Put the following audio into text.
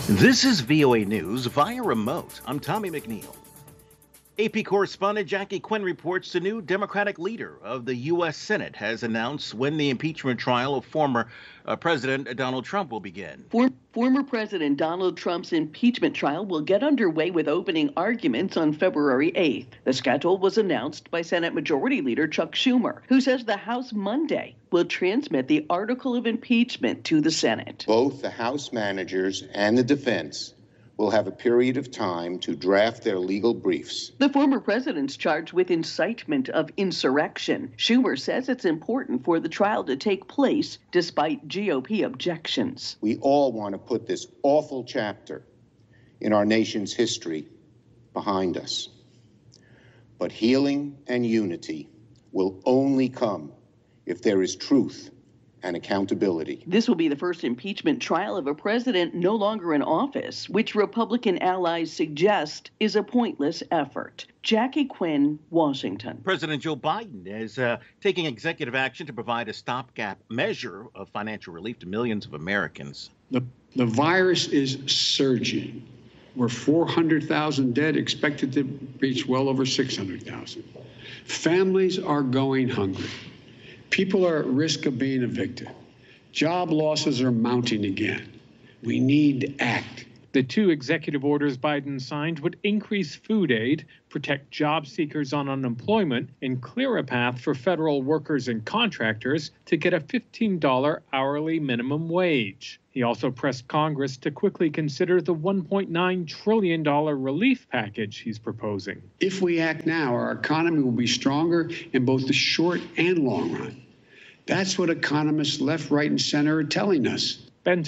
This is VOA News via remote. I'm Tommy McNeil. AP correspondent Jackie Quinn reports the new Democratic leader of the U.S. Senate has announced when the impeachment trial of former President Donald Trump will begin. Former President Donald Trump's impeachment trial will get underway with opening arguments on February 8th. The schedule was announced by Senate Majority Leader Chuck Schumer, who says the House Monday will transmit the article of impeachment to the Senate. Both the House managers and the defense will have a period of time to draft their legal briefs. The former president's charged with incitement of insurrection. Schumer says it's important for the trial to take place despite GOP objections. We all want to put this awful chapter in our nation's history behind us. But healing and unity will only come if there is truth and accountability. This will be the first impeachment trial of a president no longer in office, which Republican allies suggest is a pointless effort. Jackie Quinn, Washington. President Joe Biden is taking executive action to provide a stopgap measure of financial relief to millions of Americans. The virus is surging. We're 400,000 dead, expected to reach well over 600,000. Families are going hungry. People are at risk of being evicted. Job losses are mounting again. We need to act. The two executive orders Biden signed would increase food aid, protect job seekers on unemployment, and clear a path for federal workers and contractors to get a $15 hourly minimum wage. He also pressed Congress to quickly consider the $1.9 trillion relief package he's proposing. If we act now, our economy will be stronger in both the short and long run. That's what economists left, right, and center are telling us.